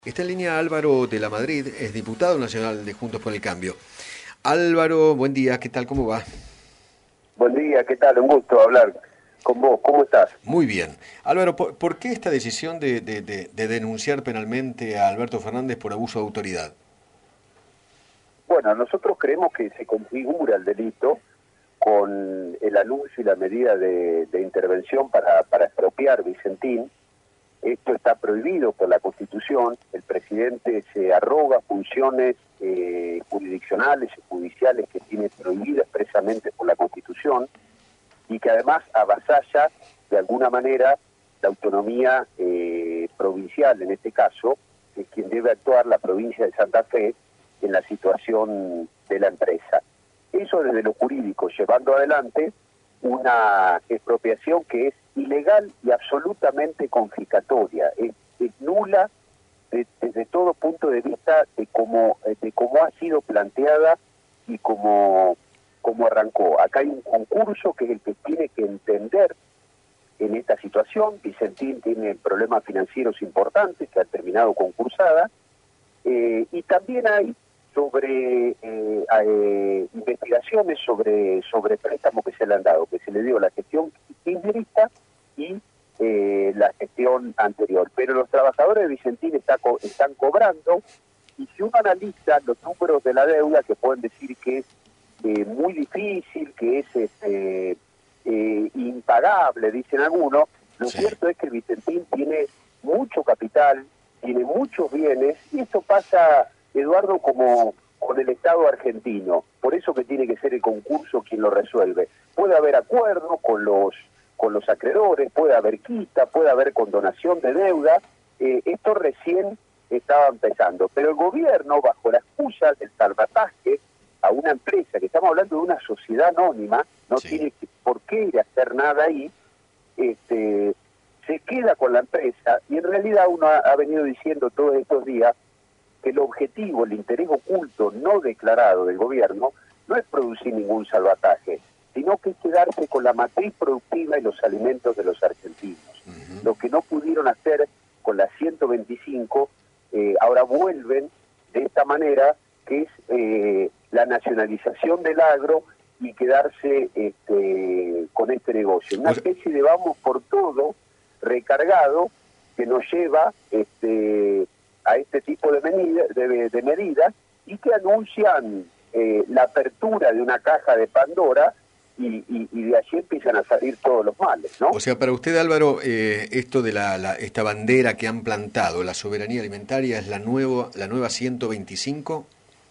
Está en línea Álvaro de la Madrid, es diputado nacional de Juntos por el Cambio. Álvaro, buen día, ¿qué tal? ¿Cómo va? Buen día, ¿qué tal? Un gusto hablar con vos. ¿Cómo estás? Muy bien. Álvaro, ¿por qué esta decisión de denunciar penalmente a Alberto Fernández por abuso de autoridad? Bueno, nosotros creemos que se configura el delito con el anuncio y la medida de intervención para expropiar Vicentín. Esto está prohibido por la Constitución. El presidente se arroga funciones jurisdiccionales y judiciales que tiene prohibidas expresamente por la Constitución y que además avasalla de alguna manera la autonomía provincial, en este caso, que es quien debe actuar, la provincia de Santa Fe, en la situación de la empresa. Eso desde lo jurídico, llevando adelante una expropiación que es ilegal y absolutamente confiscatoria, es nula desde todo punto de vista de cómo ha sido planteada y cómo arrancó. Acá hay un concurso que es el que tiene que entender en esta situación. Vicentín tiene problemas financieros importantes que han terminado concursada, y también hay investigaciones sobre préstamos que se le han dado, que se le dio la gestión kirchnerista y la gestión anterior. Pero los trabajadores de Vicentín están cobrando, y si uno analiza los números de la deuda, que pueden decir que es muy difícil, que es impagable, dicen algunos, lo cierto es que Vicentín tiene mucho capital, tiene muchos bienes, y esto pasa, Eduardo, como con el Estado argentino. Por eso que tiene que ser el concurso quien lo resuelve. Puede haber acuerdos con los acreedores, puede haber quita, puede haber condonación de deuda. Esto recién estaba empezando. Pero el gobierno, bajo la excusa del salvataje a una empresa, que estamos hablando de una sociedad anónima, no tiene por qué ir a hacer nada ahí, se queda con la empresa, y en realidad uno ha venido diciendo todos estos días que el objetivo, el interés oculto no declarado del gobierno no es producir ningún salvataje, sino que es quedarse con la matriz productiva y los alimentos de los argentinos. Lo que no pudieron hacer con la 125, ahora vuelven de esta manera, que es la nacionalización del agro y quedarse con este negocio. Una especie de vamos por todo recargado que nos lleva a este tipo de medidas y que anuncian la apertura de una caja de Pandora, y de allí empiezan a salir todos los males, ¿no? O sea, para usted, Álvaro, esto de esta bandera que han plantado, la soberanía alimentaria, es la nueva 125.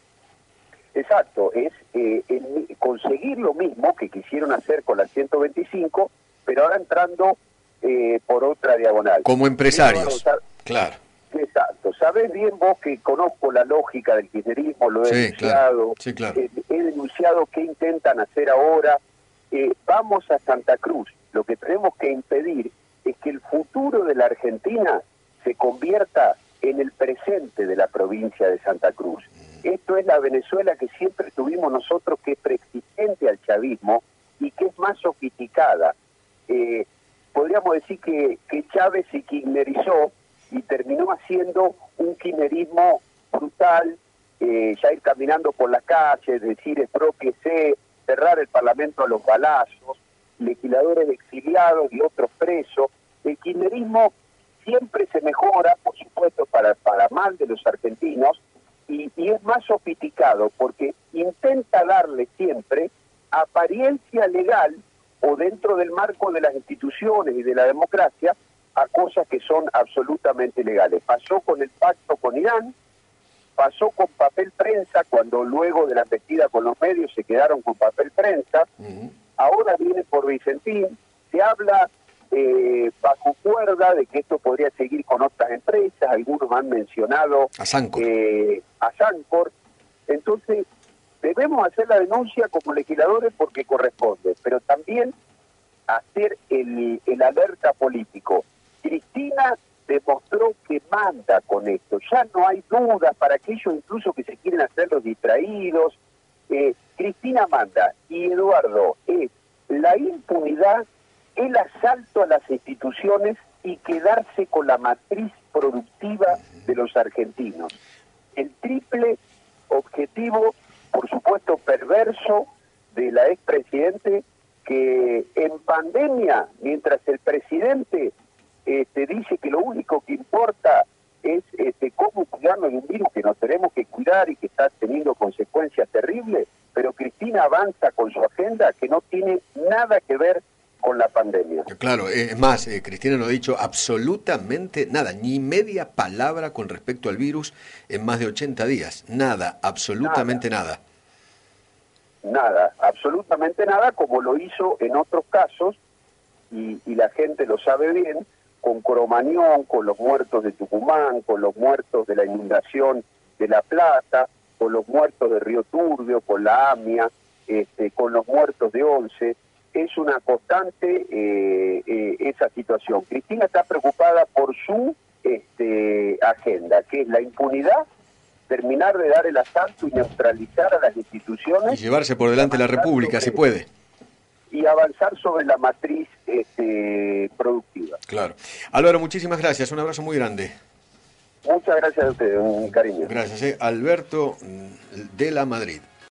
Exacto, es conseguir lo mismo que quisieron hacer con la 125, pero ahora entrando por otra diagonal. Como empresarios, claro. Exacto, sabés bien vos que conozco la lógica del kirchnerismo, lo he denunciado, claro. He denunciado qué intentan hacer ahora. Vamos a Santa Cruz, lo que tenemos que impedir es que el futuro de la Argentina se convierta en el presente de la provincia de Santa Cruz. Esto es la Venezuela que siempre tuvimos nosotros, que es preexistente al chavismo y que es más sofisticada. Podríamos decir que Chávez se kirchnerizó y terminó haciendo un kirchnerismo brutal, ya ir caminando por las calles, decir expropiese, cerrar el Parlamento a los balazos, legisladores exiliados y otros presos. El kirchnerismo siempre se mejora, por supuesto, para mal de los argentinos, y es más sofisticado porque intenta darle siempre apariencia legal o dentro del marco de las instituciones y de la democracia a cosas que son absolutamente legales. Pasó con el pacto con Irán, pasó con papel prensa, cuando luego de la embestida con los medios se quedaron con papel prensa. Ahora viene por Vicentín, se habla bajo cuerda de que esto podría seguir con otras empresas, algunos han mencionado a Sancor. A Sancor. Entonces debemos hacer la denuncia como legisladores porque corresponde, pero también hacer el alerta político. Cristina demostró que manda con esto, ya no hay dudas para aquellos incluso que se quieren hacer los distraídos. Cristina manda, y Eduardo, es la impunidad, el asalto a las instituciones y quedarse con la matriz productiva de los argentinos. El triple objetivo, por supuesto perverso, de la expresidente, que en pandemia, mientras el presidente dice que lo único que importa es cómo cuidarnos de un virus que nos tenemos que cuidar y que está teniendo consecuencias terribles, pero Cristina avanza con su agenda que no tiene nada que ver con la pandemia. Claro, es más, Cristina no ha dicho absolutamente nada, ni media palabra con respecto al virus en más de 80 días. Nada, absolutamente nada. Nada, absolutamente nada, como lo hizo en otros casos, y la gente lo sabe bien, con Cromañón, con los muertos de Tucumán, con los muertos de la inundación de La Plata, con los muertos de Río Turbio, con la AMIA, con los muertos de Once. Es una constante esa situación. Cristina está preocupada por su agenda, que es la impunidad, terminar de dar el asalto y neutralizar a las instituciones. Y llevarse por delante la República, si puede. Y avanzar sobre la matriz productiva. Claro. Álvaro, muchísimas gracias. Un abrazo muy grande. Muchas gracias a ustedes, un cariño. Gracias. Alberto de la Madrid.